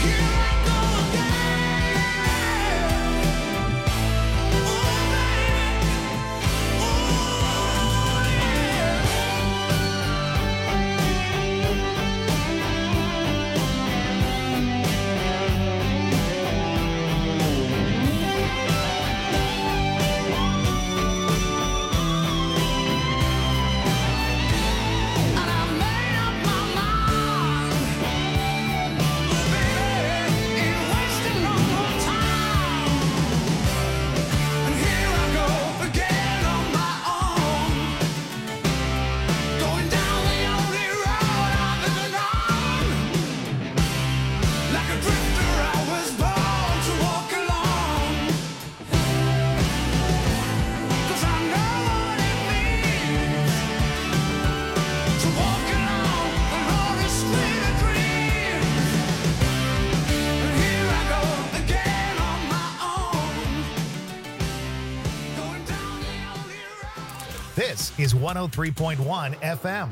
This is 103.1 FM.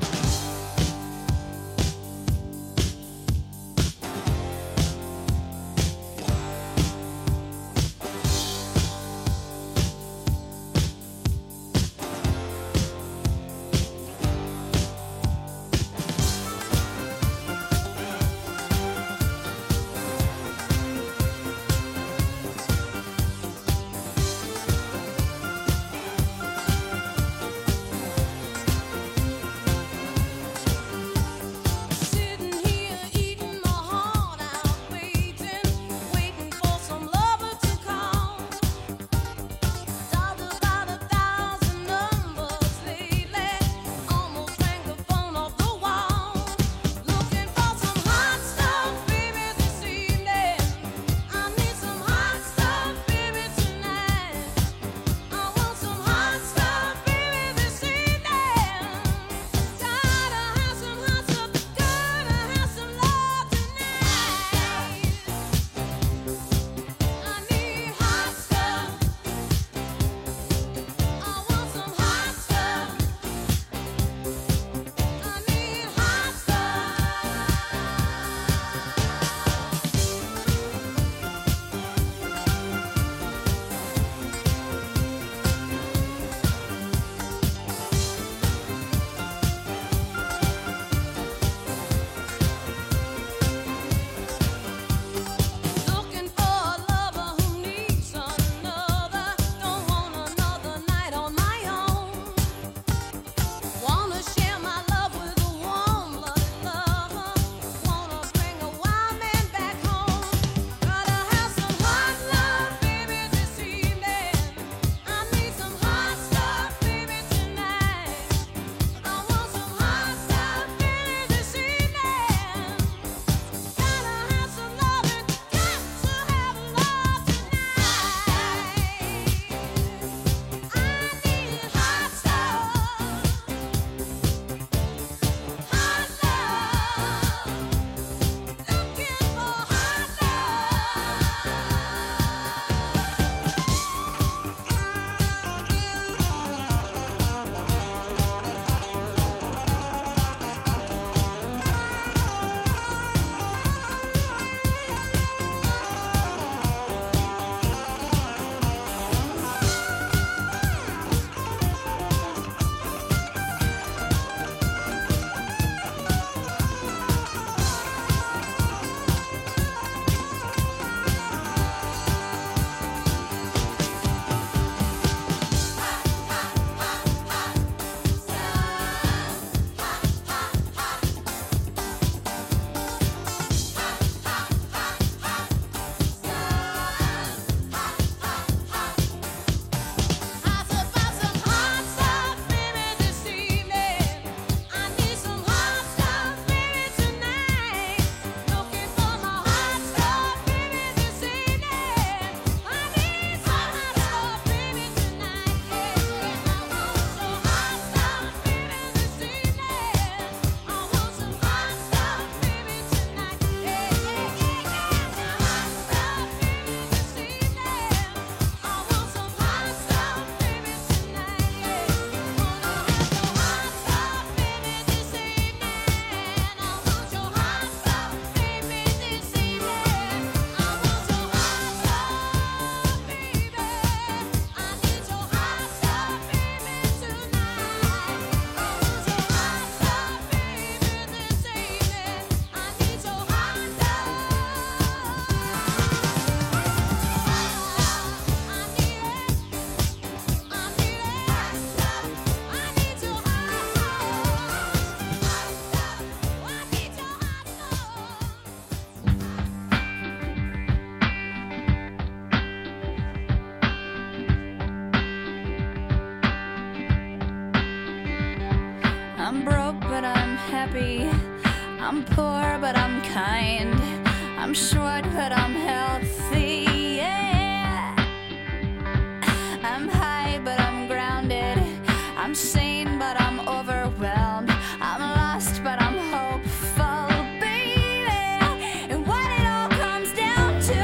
I'm poor, but I'm kind. I'm short, but I'm healthy. Yeah. I'm high, but I'm grounded. I'm sane, but I'm overwhelmed. I'm lost, but I'm hopeful, baby. And what it all comes down to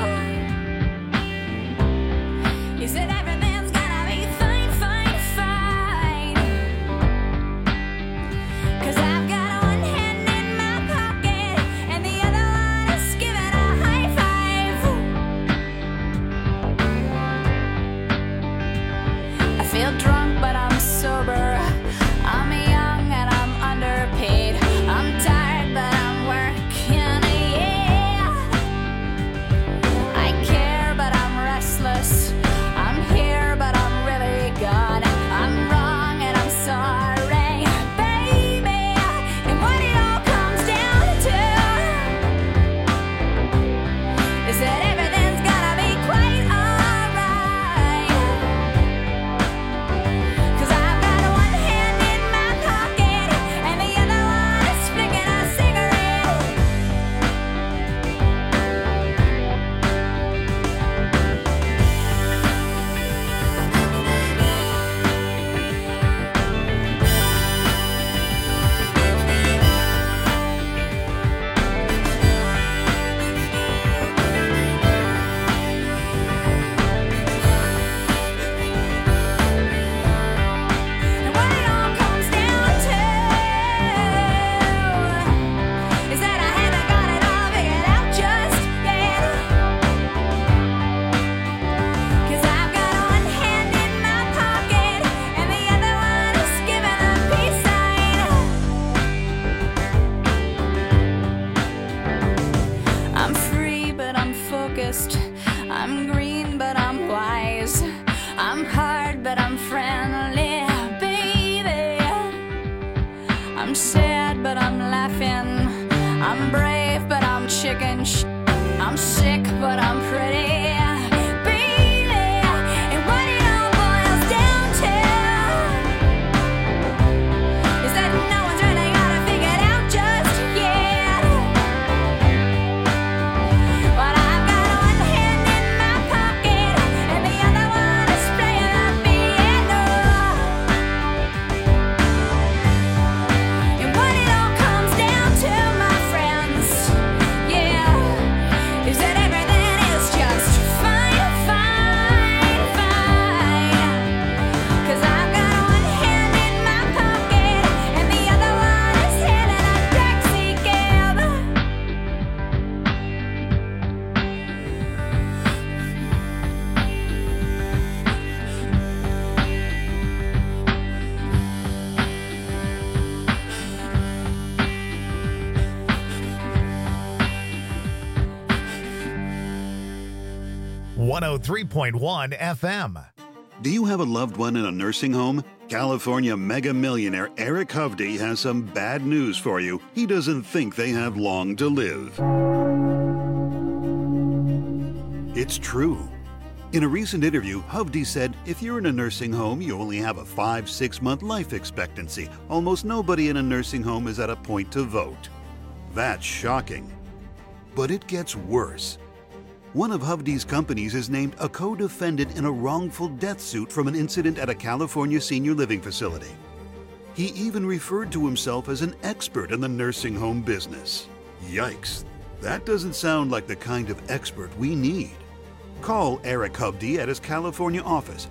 is that everything's gonna be fine, fine, fine. 'Cause I've got one hand in my pocket and the other one is giving a high five. I feel drunk, but I'm sober. I'm young and I'm underpaid. I'm tired, but I'm working, yeah. I care, but I'm restless. I'm here, but I'm really gone. I'm wrong and I'm sorry, baby. And what it all comes down to is that everything's gonna be quite alright. 'Cause I've got one hand in my pocket and the other one is flicking a cigarette. And what it all comes down to is that I haven't got it all figured out just yet. 'Cause I've got one hand in my pocket and the other one is giving a peace sign. I'm free, but I'm focused. I'm green, but I'm wise. I'm hard, but I'm friendly, baby. I'm sad, but I'm laughing. I'm brave, but I'm chicken shit. I'm sick, but I'm pretty, baby. And what it all boils down to is that no one's really got it figured out just yet. But I've got one hand in my pocket and the other one is playing the piano. And what it all comes down to, my friends, yeah, is that everything is just fine, fine, fine. 'Cause I've got one hand in my pocket and the other one is hailing a taxi cab. One 103.1 FM. Do you have a loved one in a nursing home? California mega millionaire Eric Hovde has some bad news for you. He doesn't think they have long to live. It's true. In a recent interview, Hovde said, if you're in a nursing home, you only have a 5-6 month life expectancy. Almost nobody in a nursing home is at a point to vote. That's shocking. But it gets worse. One of Hovde's companies is named a co-defendant in a wrongful death suit from an incident at a California senior living facility. He even referred to himself as an expert in the nursing home business. Yikes, that doesn't sound like the kind of expert we need. Call Eric Hovde at his California office,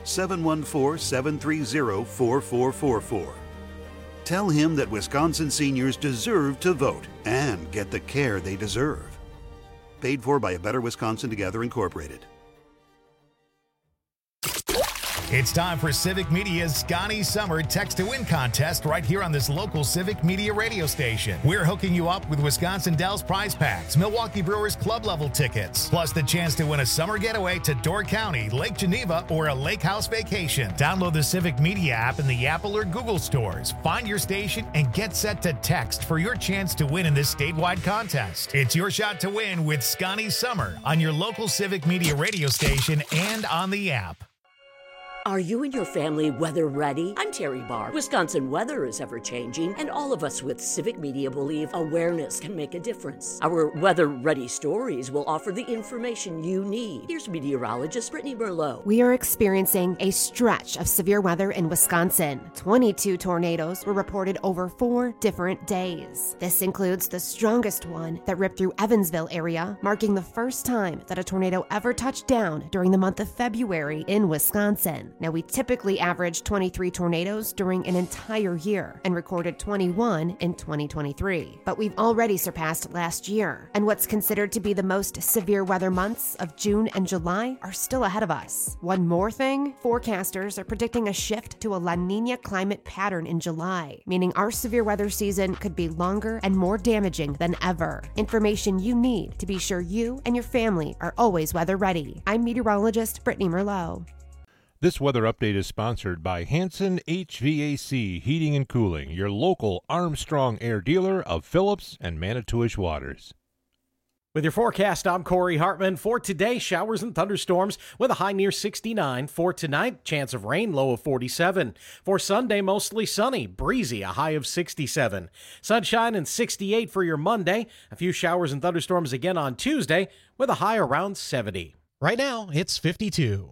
714-730-4444. Tell him that Wisconsin seniors deserve to vote and get the care they deserve. Paid for by A Better Wisconsin Together, Incorporated. It's time for Civic Media's Scotty Summer Text to Win contest right here on this local Civic Media radio station. We're hooking you up with Wisconsin Dells prize packs, Milwaukee Brewers club level tickets, plus the chance to win a summer getaway to Door County, Lake Geneva, or a lake house vacation. Download the Civic Media app in the Apple or Google stores. Find your station and get set to text for your chance to win in this statewide contest. It's your shot to win with Scotty Summer on your local Civic Media radio station and on the app. Are you and your family weather ready? I'm Terry Barr. Wisconsin weather is ever-changing, and all of us with Civic Media believe awareness can make a difference. Our weather-ready stories will offer the information you need. Here's meteorologist Brittany Merlot. We are experiencing a stretch of severe weather in Wisconsin. 22 tornadoes were reported over 4 different days. This includes the strongest one that ripped through Evansville area, marking the first time that a tornado ever touched down during the month of February in Wisconsin. Now, we typically average 23 tornadoes during an entire year and recorded 21 in 2023. But we've already surpassed last year, and what's considered to be the most severe weather months of June and July are still ahead of us. One more thing, forecasters are predicting a shift to a La Niña climate pattern in July, meaning our severe weather season could be longer and more damaging than ever. Information you need to be sure you and your family are always weather ready. I'm meteorologist Brittany Merlot. This weather update is sponsored by Hanson HVAC Heating and Cooling, your local Armstrong Air dealer of Phillips and Manitowish Waters. With your forecast, I'm Corey Hartman. For today, showers and thunderstorms with a high near 69. For tonight, chance of rain, low of 47. For Sunday, mostly sunny, breezy, a high of 67. Sunshine and 68 for your Monday. A few showers and thunderstorms again on Tuesday with a high around 70. Right now, it's 52.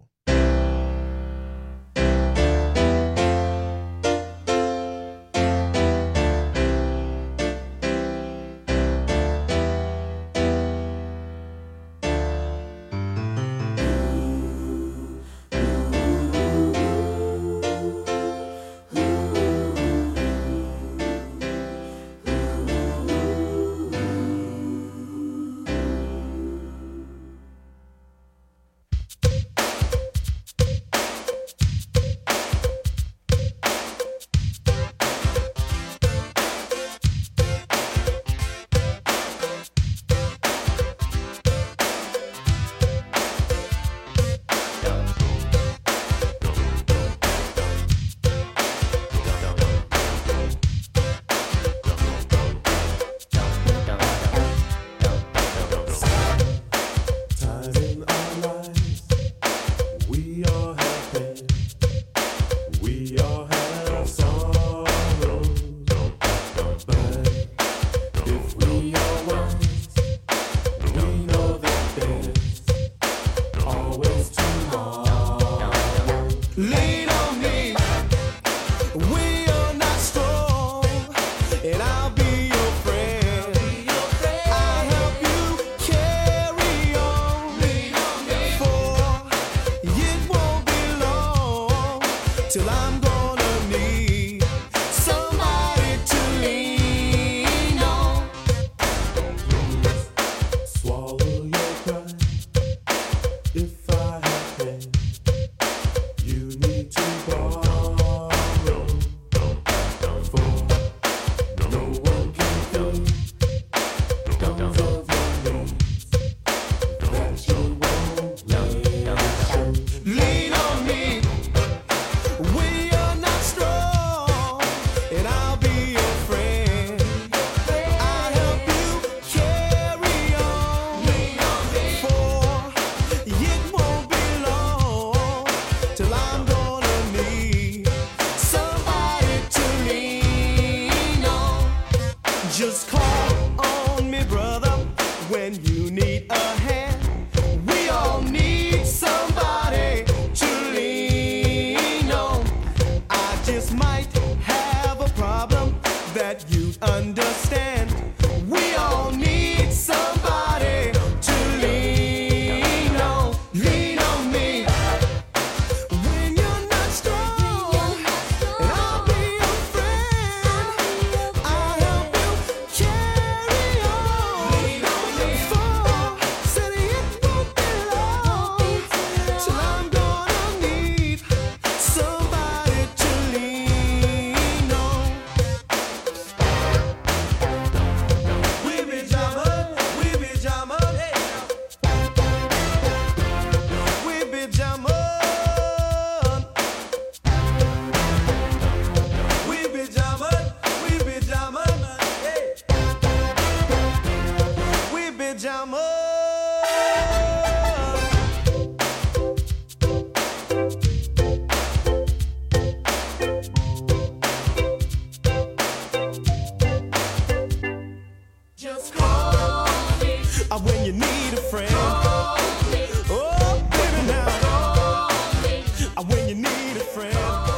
when you need a friend. Oh, baby, now. When you need a friend.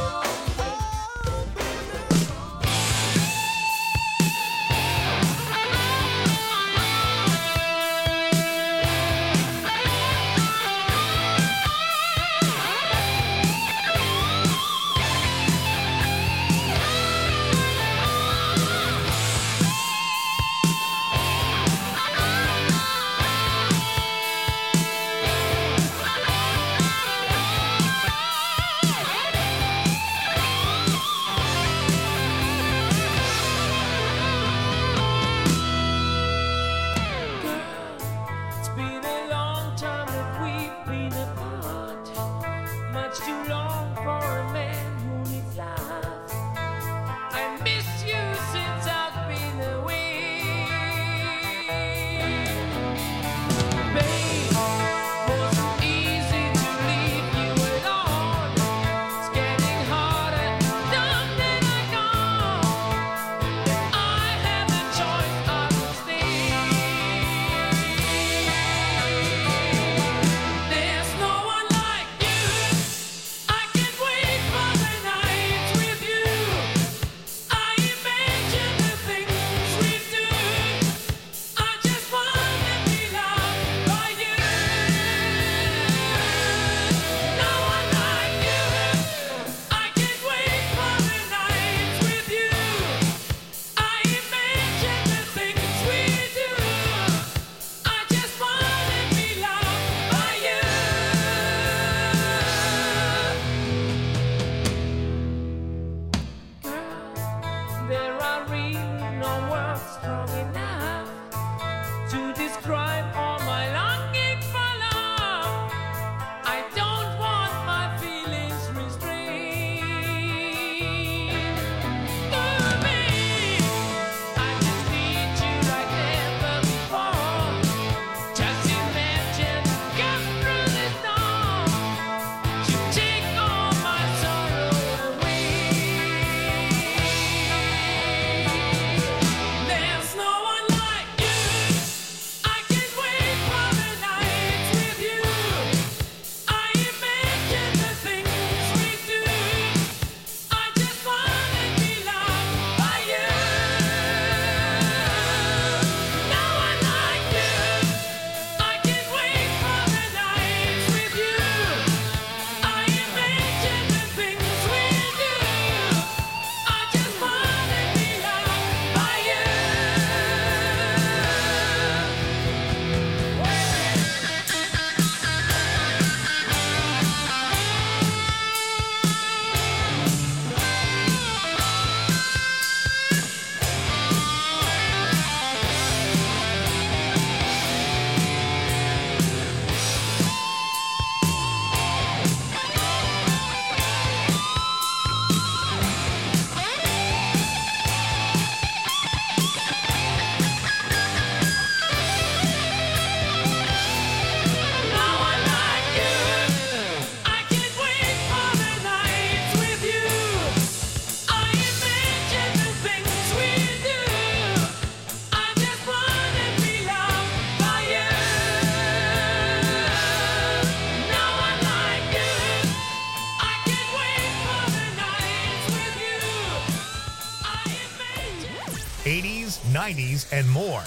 '80s, '90s, and more.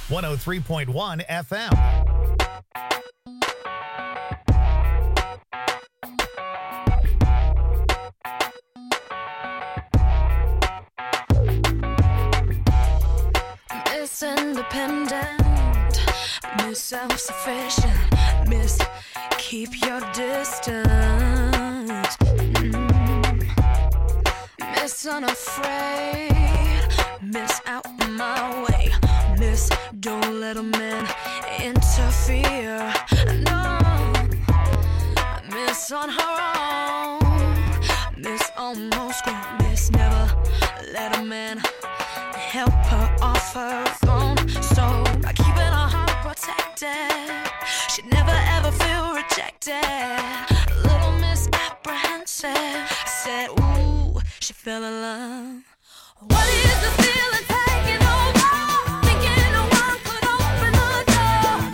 103.1 FM. Miss Independent, Miss Self-Sufficient, Miss Keep Your Distance, Miss Unafraid, Miss Out My Way, Miss Don't Let a Man Interfere, no, Miss On Her Own, Miss Almost Grown, Miss Never Let a Man help her off her phone. So by keeping her heart protected, she'd never ever feel rejected. Little Miss Apprehensive said, ooh, she fell in love. What is the feeling taking over? Thinking no one could open the door.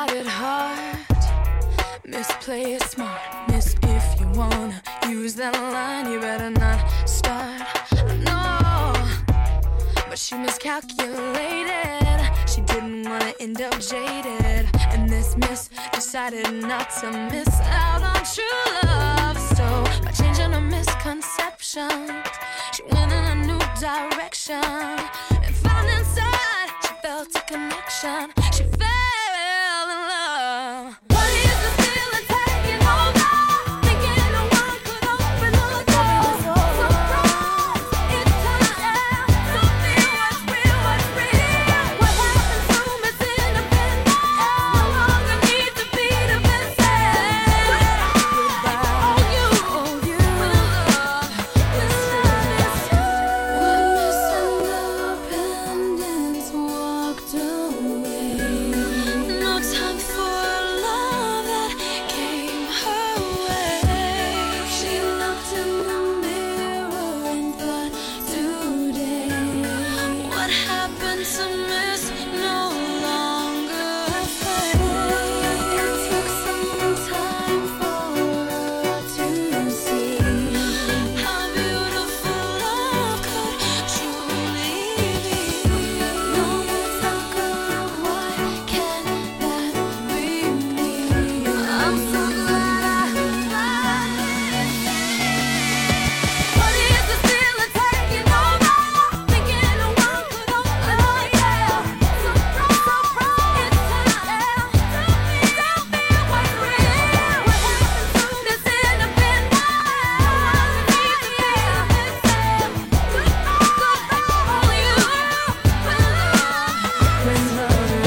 misguided heart. Miss, play it smart. Miss, if you wanna use that line, you better not start. No, but she miscalculated. She didn't wanna end up jaded. And this miss decided not to miss out on true love. So by changing her misconceptions, she went in a new direction and found inside she felt a connection. She fell in love. What is the feeling taking over? Thinking no one could open the door. Surprise, it's time to feel what's real, what's real. What happened to Miss Independent? No longer need to be defensive. Goodbye, oh you, with love, this time. When Miss Independence walked away, no time for love that came her way. She looked in the mirror and thought, today, what happened to Miss no longer fades. It took some time for her to see how beautiful love could truly be. No more talk of why can't that be me? I'm so glad I found it. What is the feeling taking over? Thinking no one could open the door. Surprise, surprise, it's time to feel what's real. What happened to Miss Independent? Need to be defensive. Goodbye, all you, when love is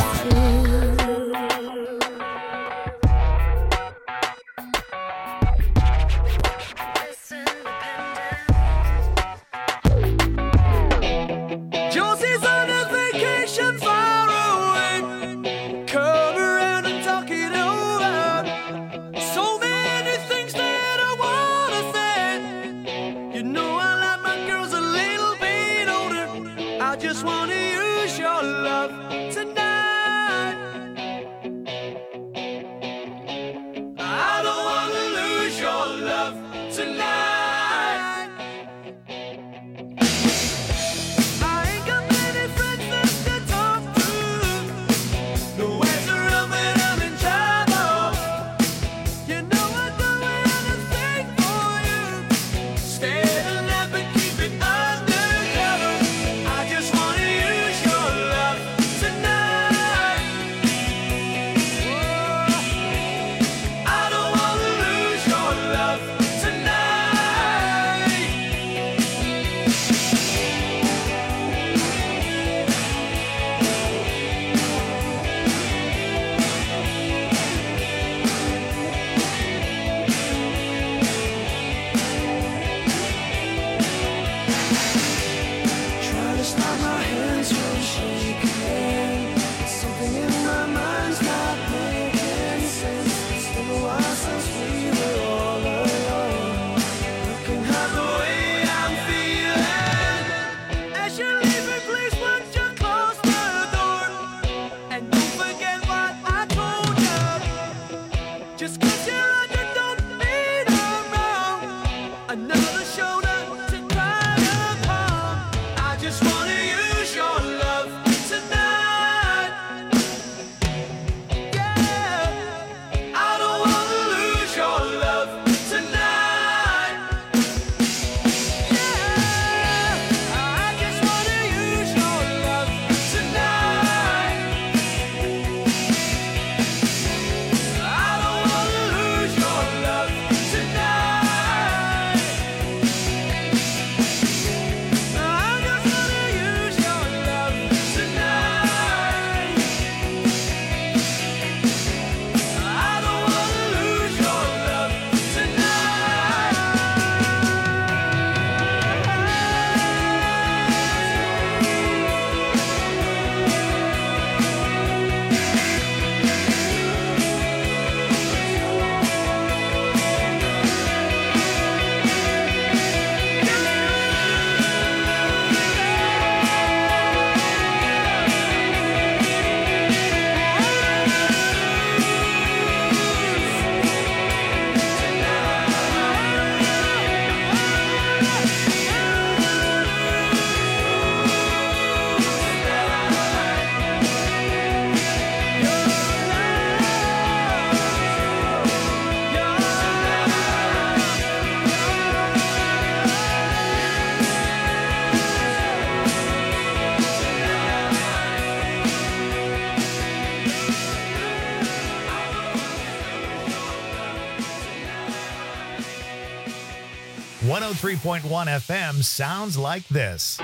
Josie's on a vacation far away. Come around and talk it over. So many things that I wanna say. You know I like my girls a little bit older. I just wanna use your love tonight. I don't wanna lose your love tonight. I ain't got many friends left to talk to. No ways around when I'm in trouble. You know I'd do anything for you. Stay alive but keep it undercover. I just wanna use your love tonight. I don't wanna lose your love tonight. Try to stop my hands from shaking. Something in my mind's not making sense. It's been a while since we were all alone. You can have the way I'm feeling. 103.1 FM sounds like this.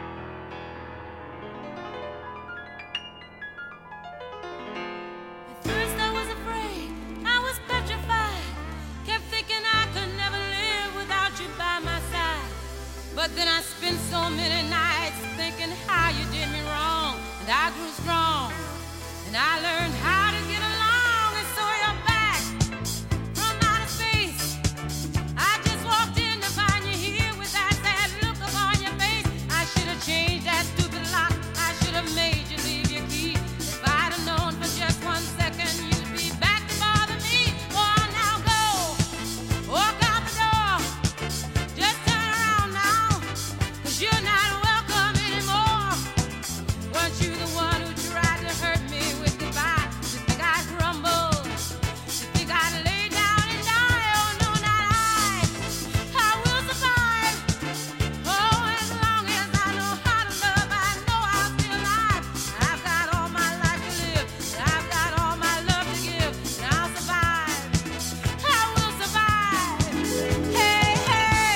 At first I was afraid, I was petrified. Kept thinking I could never live without you by my side. But then I spent so many nights thinking how you did me wrong. And I grew strong, and I learned how to get along. And so you're back from outer space. I just walked in to find you here with that sad look upon your face. I should have changed that stupid lock. I should have made you leave your key. If I'd have known for just 1 second you'd be back to bother me. Oh, now go, walk out the door. Just turn around now, 'cause you're not welcome anymore. Weren't you the one who tried to hurt me with goodbye? You think I'd crumble? You think I'd lay down and die? Oh, no, not I. I will survive. Oh, as long as I know how to love, I know I'll be alive. I've got all my life to live. I've got all my love to give. And I'll survive. I will survive. Hey, hey.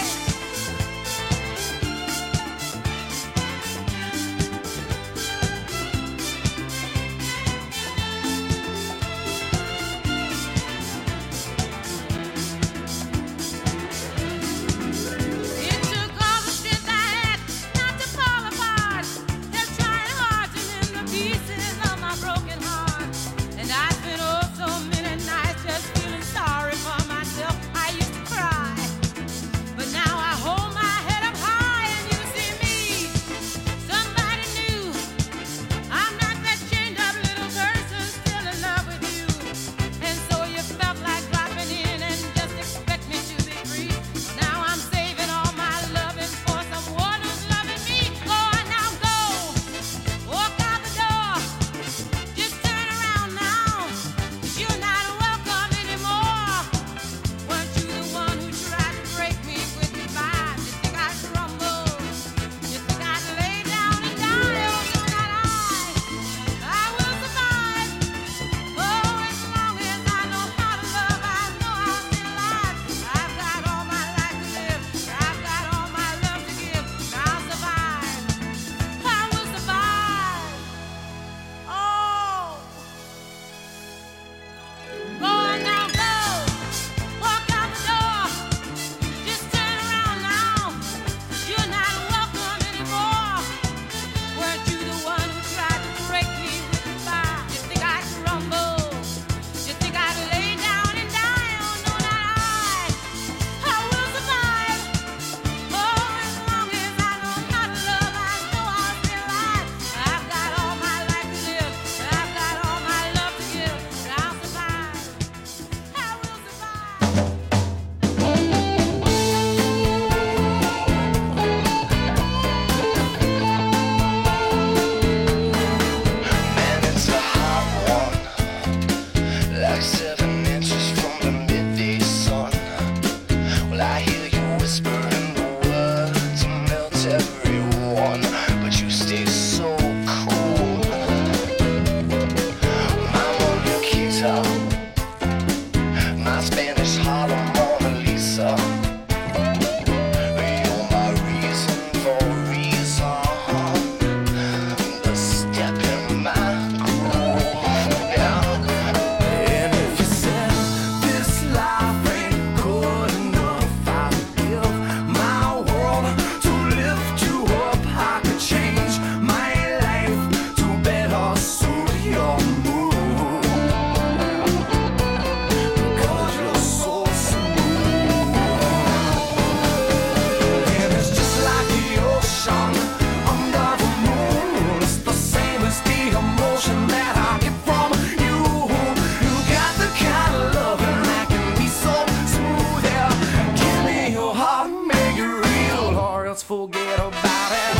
It took all the strength I had not to fall apart. Kept trying hard to mend the pieces of my broken heart. And I spent oh so many nights just feeling sorry for myself. I used to cry, but now I hold my head up high and you see me, somebody new. I'm not that chained up little person still in love with you. And so you felt like dropping in and just expect me to be free. Now I'm saving all my loving for someone who's loving me. Go on now, go, walk out the door. Just turn around now, 'cause you're not welcome anymore. Weren't you the one who tried to break me with goodbye? You think I'd crumble? You think I'd lay down and die? Oh, no, not I. I will survive. Oh, as long as I know how to love, I know I'll be alive. I've got all my life to live. I've got all my love to give. And I'll survive. I will survive. Oh. Go on now, go. Walk out the door. Just turn around now, 'cause you're not welcome anymore. Weren't you the one who tried to break me with goodbye? You think I'd crumble? You think I'd lay down and die? Oh, no, not I. I will survive. Oh, as long as I know how to love, I know I'll be alive. I've got all my life to live. I've got all my love to give. And I'll survive. I will survive. Man, it's a hot one, like 7 inches from the midday sun. Well, I hear you whispering the words to melt everyone, but you stay so cool. My Mona Lisa, my Spanish Harlem Mona Lisa. You're my reason for reason. The step in my groove, yeah. And if you said this life ain't good enough, I would give my world to lift you up. I could change my life to better suit your mood. Because you're so smooth. And it's just like the ocean under the moon. It's the same as the emotion that I get from you. You got the kind of loving that can be so smooth. Yeah, give me your heart, make it real, or else forget about it.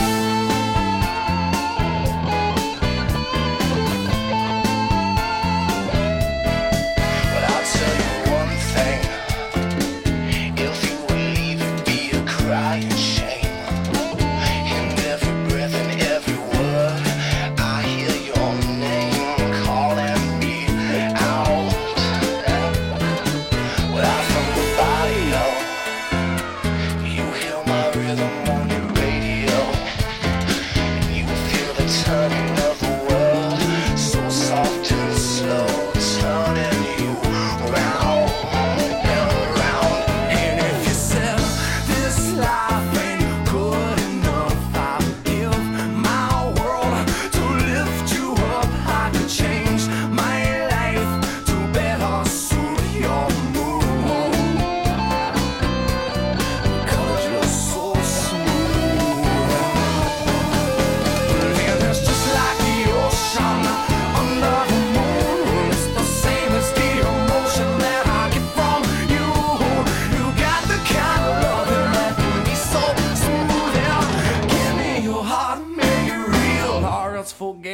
But I'll tell you one thing. If you would leave, it'd be a crying shame. In every breath and every word, I hear your name calling me out. Well, I'm from the barrio. You hear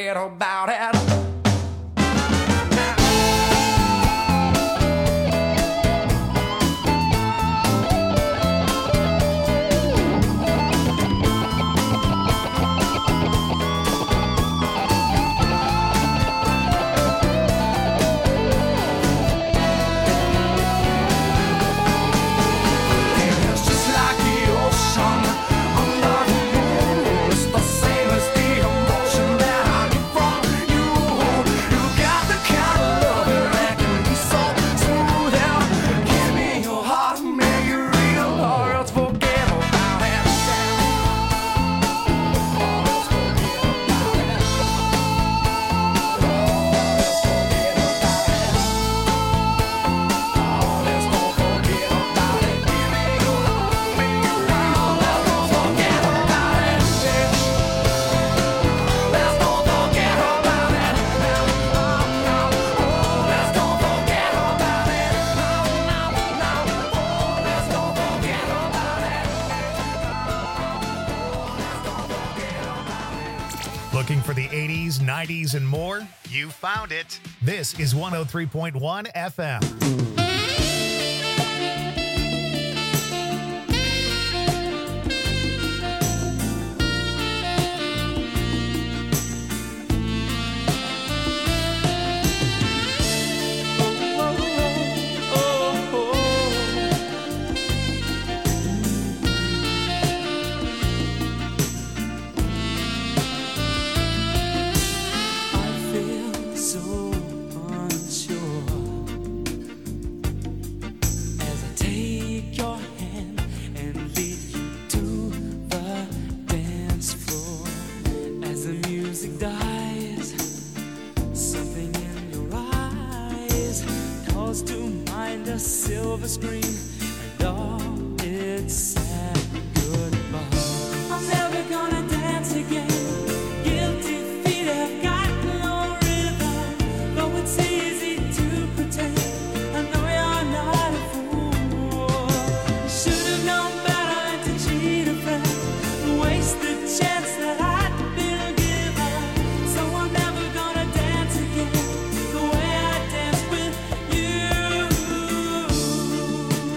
forget about it. Looking for the 80s, 90s, and more? You found it. This is 103.1 FM. Silver screen and all its sad goodbye. I'm never gonna dance again. Guilty feet have got no rhythm. Though it's easy to pretend, I know you're not a fool. Should have known better to cheat a friend, waste the chance that I'd been given. So I'm never gonna dance again the way I danced with you.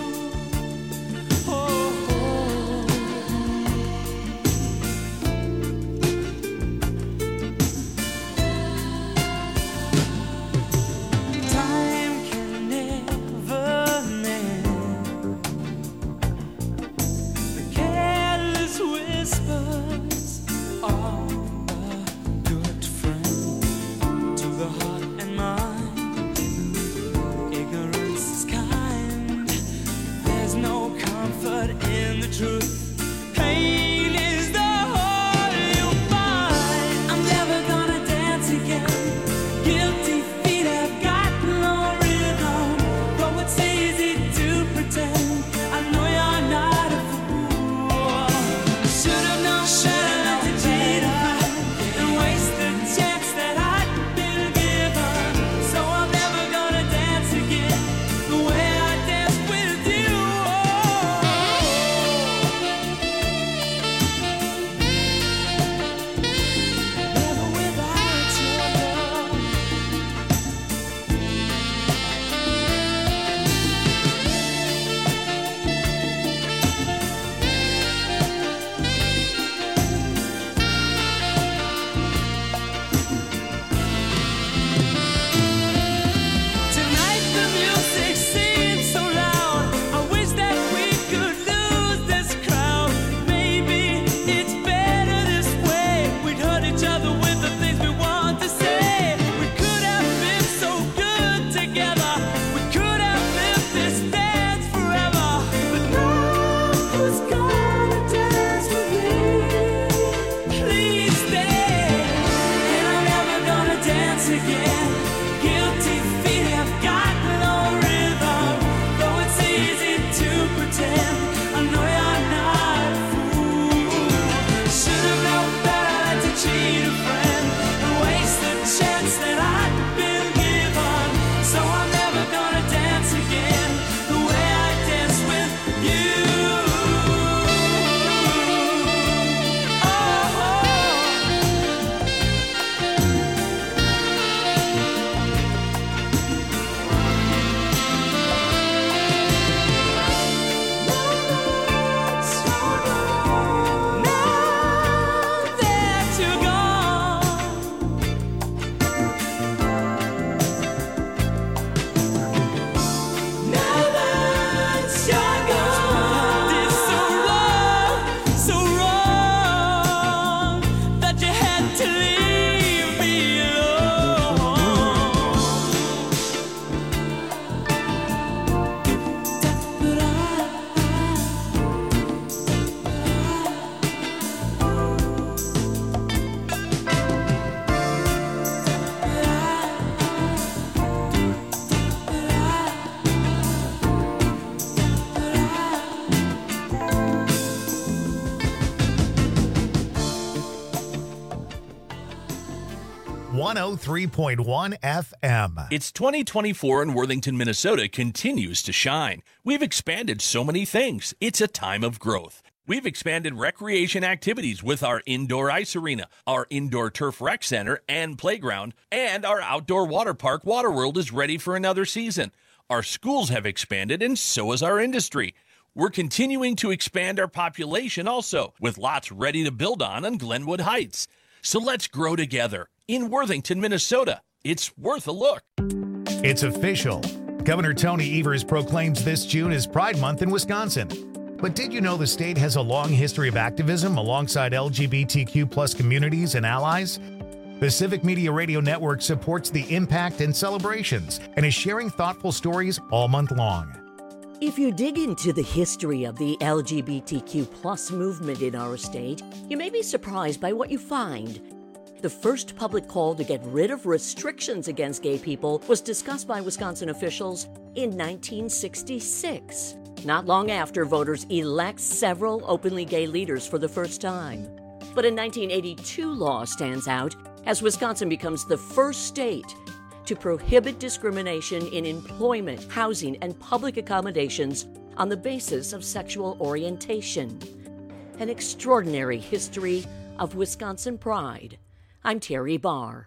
103.1 FM. It's 2024 and Worthington, Minnesota continues to shine. We've expanded so many things. It's a time of growth. We've expanded recreation activities with our indoor ice arena, our indoor turf rec center and playground, and our outdoor water park, Waterworld, is ready for another season. Our schools have expanded, and so has our industry. We're continuing to expand our population also, with lots ready to build on Glenwood Heights. So let's grow together. In Worthington, Minnesota, it's worth a look. It's official. Governor Tony Evers proclaims this June as Pride Month in Wisconsin. But did you know the state has a long history of activism alongside LGBTQ plus communities and allies? The Civic Media Radio Network supports the impact and celebrations and is sharing thoughtful stories all month long. If you dig into the history of the LGBTQ plus movement in our state, you may be surprised by what you find. The first public call to get rid of restrictions against gay people was discussed by Wisconsin officials in 1966. Not long after, voters elect several openly gay leaders for the first time. But a 1982 law stands out as Wisconsin becomes the first state to prohibit discrimination in employment, housing, and public accommodations on the basis of sexual orientation. An extraordinary history of Wisconsin pride. I'm Terry Barr.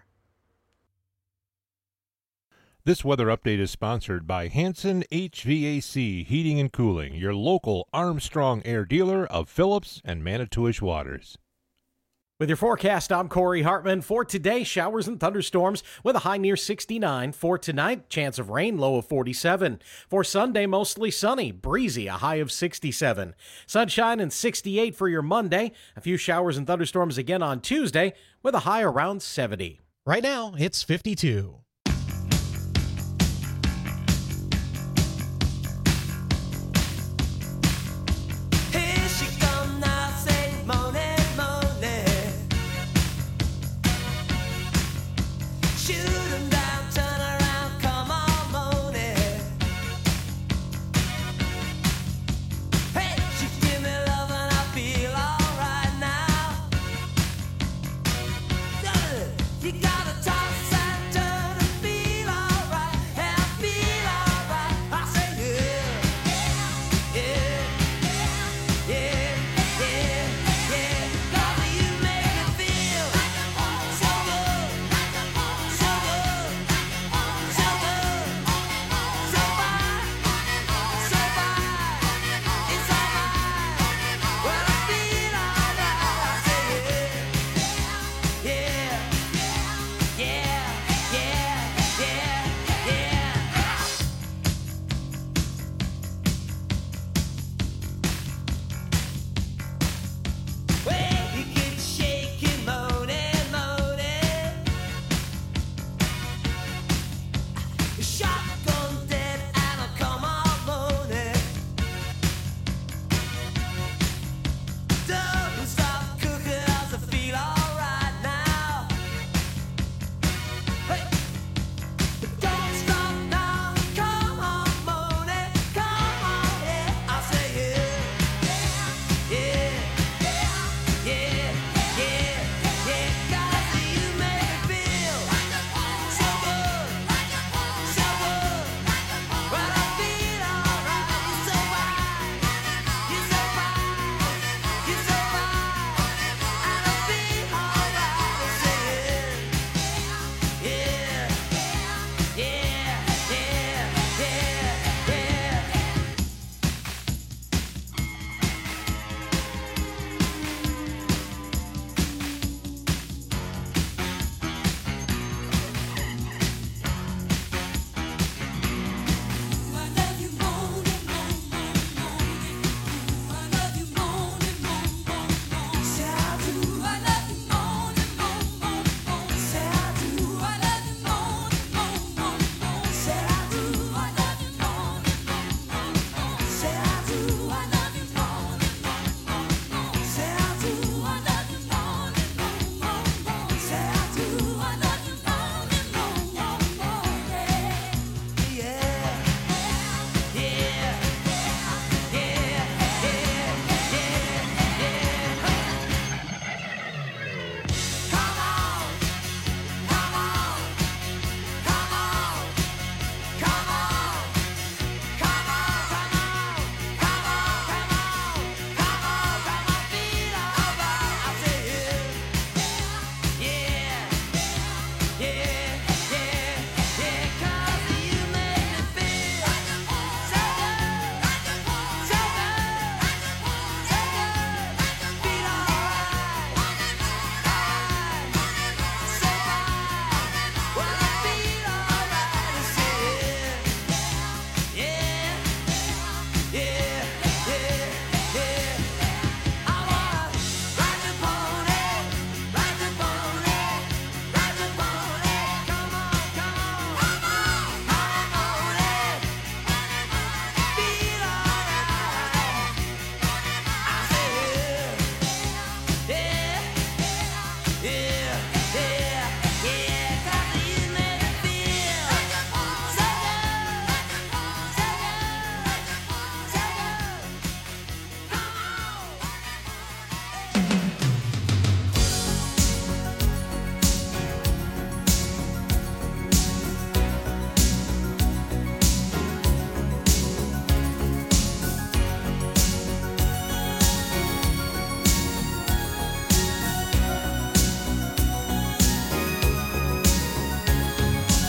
This weather update is sponsored by Hanson HVAC Heating and Cooling, your local Armstrong Air dealer of Phillips and Manitowish Waters. With your forecast, I'm Corey Hartman. For today, showers and thunderstorms with a high near 69. For tonight, chance of rain, low of 47. For Sunday, mostly sunny, breezy, a high of 67. Sunshine and 68 for your Monday. A few showers and thunderstorms again on Tuesday with a high around 70. Right now, it's 52. Here she come now, say moaning, moaning. Shoot 'em down, turn around, come on, moaning. Hey, she give me love and I feel alright now. You gotta toss and turn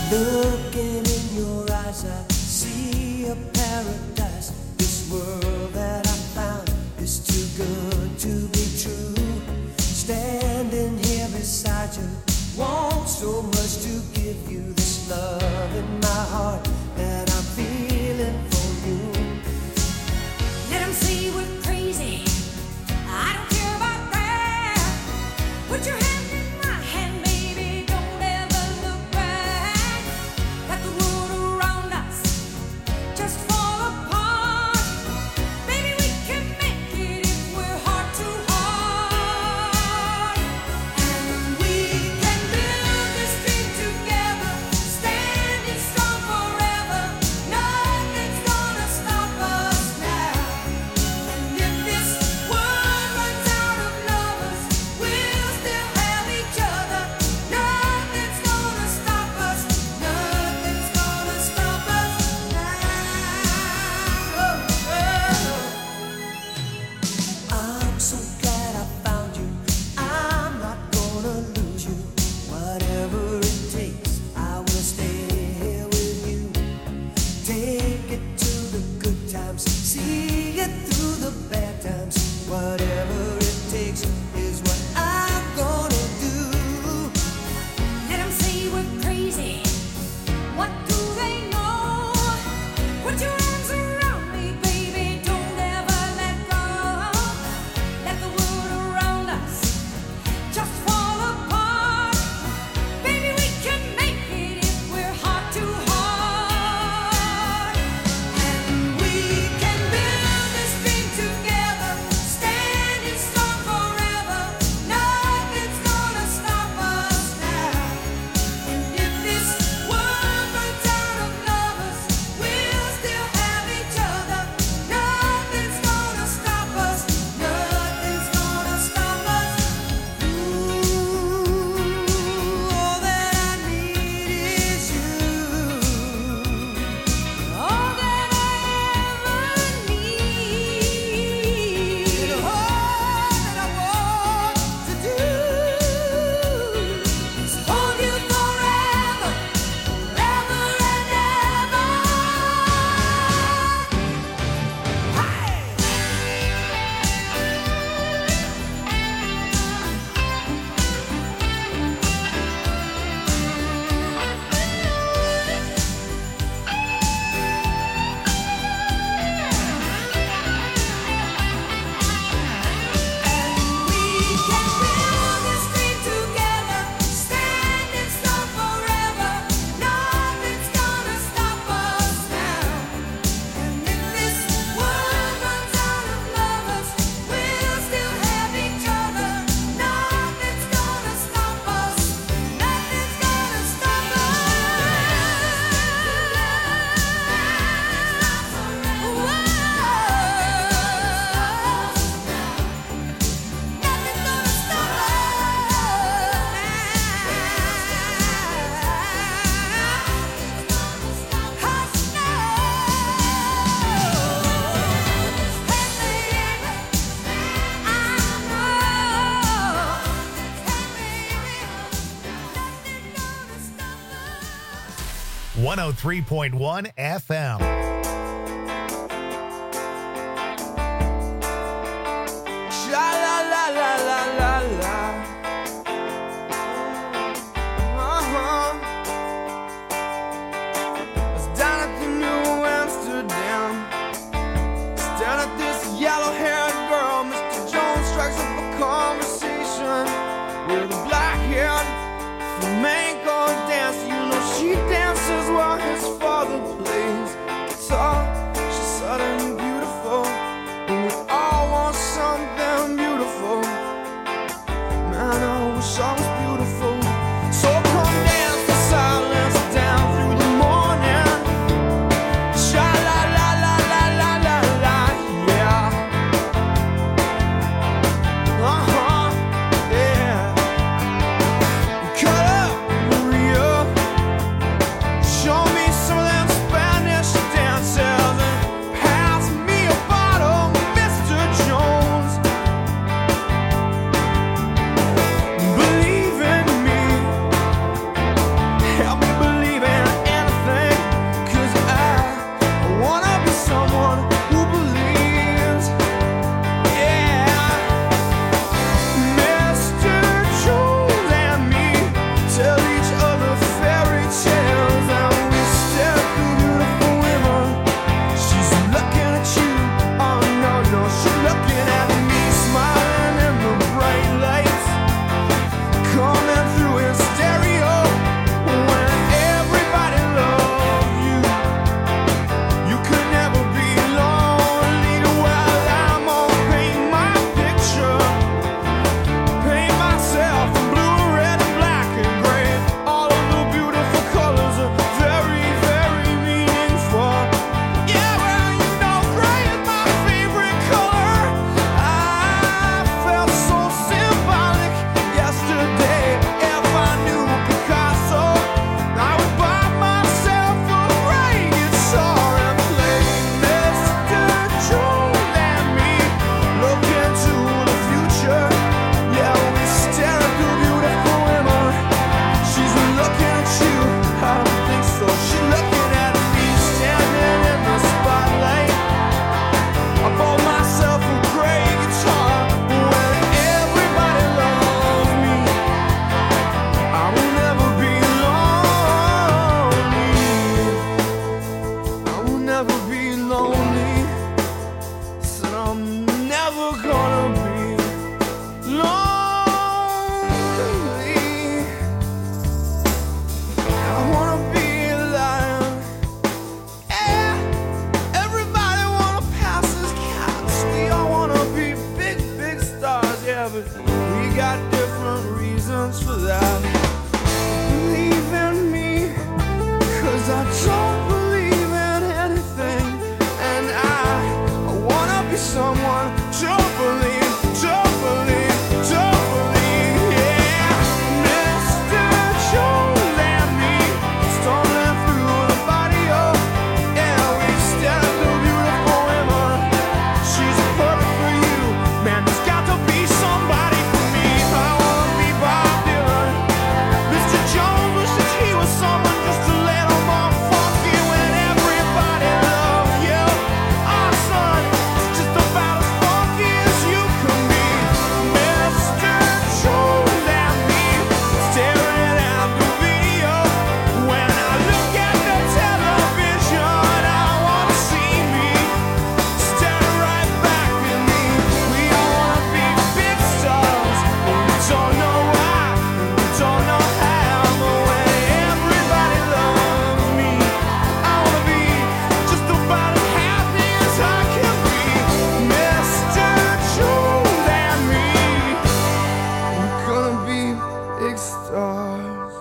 Looking in your eyes, I see a paradise. This world that I found is too good to be true. Standing here beside you, want so much to give you this love in my heart that I'm feeling for you. Let 'em say we're crazy. I don't care about that. Put your hand in my hand, baby. Don't ever look back. Let the world around us just fall apart. Baby, we can make it if we're heart to heart. And we can build this dream together, standing strong forever. Nothing's gonna stop us now. And if this world runs out of lovers, we'll still have each other. Nothing's gonna stop us. Nothing's gonna stop us now. I'm so glad I found you. I'm not gonna lose you. Whatever it takes, I will stay here with you. Take it to the good times, see it through the bad times. Whatever it takes is what I'm gonna do. Let 'em say we're crazy. What do they know? Put your arms around me, baby. Don't ever let go. Let the world around us just fall apart. Baby, we can make it if we're heart to heart. And we can build this dream together, standing strong forever. Nothing's gonna stop us now. And if this world runs out of lovers, we'll still have each other. Nothing's gonna stop us. Nothing's gonna stop us. All that I need is you. All that I ever need. And all that I want to do is hold you forever, forever and ever. We can build this dream together, standing strong forever. Nothing's gonna stop us now. And if this world runs out of lovers, we'll still have each other. Nothing's gonna stop us. Nothing's gonna stop us. 103.1 FM. Sha la la la la la la. I was down at the New Amsterdam, staring at this yellow-haired girl. Mr. Jones strikes up a conversation with a black-haired flamenco dancer. You know she dances while his father plays We got different reasons for that. Believe in me, 'cause I don't believe in anything. And I wanna be someone to believe, don't believe, don't believe, yeah. Mr. Joel and me, stumbling through the barrio. Yeah, we stare at the beautiful women. She's perfect for you, man, there's got to be somebody for me. I wanna be Bob Dylan. Mr. Jones wishes he was someone just a little more funky when everybody loves you. Our son is just about as funky as you can be. Mr. Jones and me, staring at the video. When I look at the television, I wanna see me staring right back at me. We all wanna be big stars, but we don't know why, we don't know how. But when everybody loves me, I wanna be just about as happy as I can be. Mr. Jones and me, we're gonna be big stars.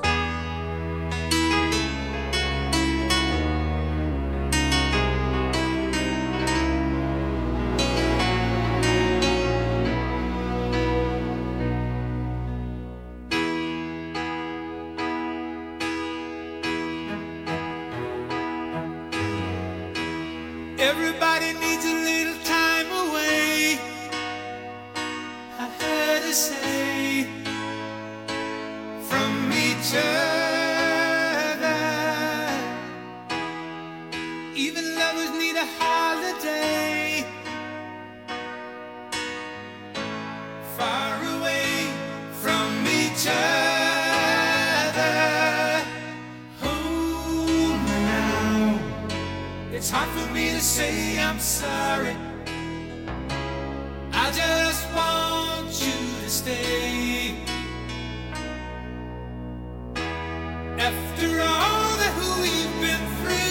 Everybody needs a little time away, I heard her say, from each other. Even lovers need a holiday, far away from each other. Hold me now. It's hard for me to say I'm sorry. I just want you to stay. After all